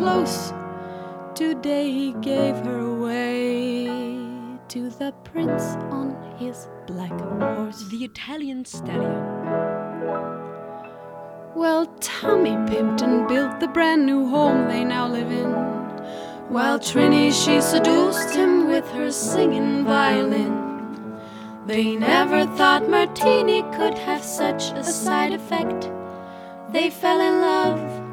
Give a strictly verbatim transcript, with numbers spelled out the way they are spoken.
close. Today he gave her away to the prince on his black horse, the Italian stallion. Well, Tommy Pimpton built the brand new home they now live in, while Trini, she seduced him with her singing violin. They never thought Martini could have such a side effect. They fell in love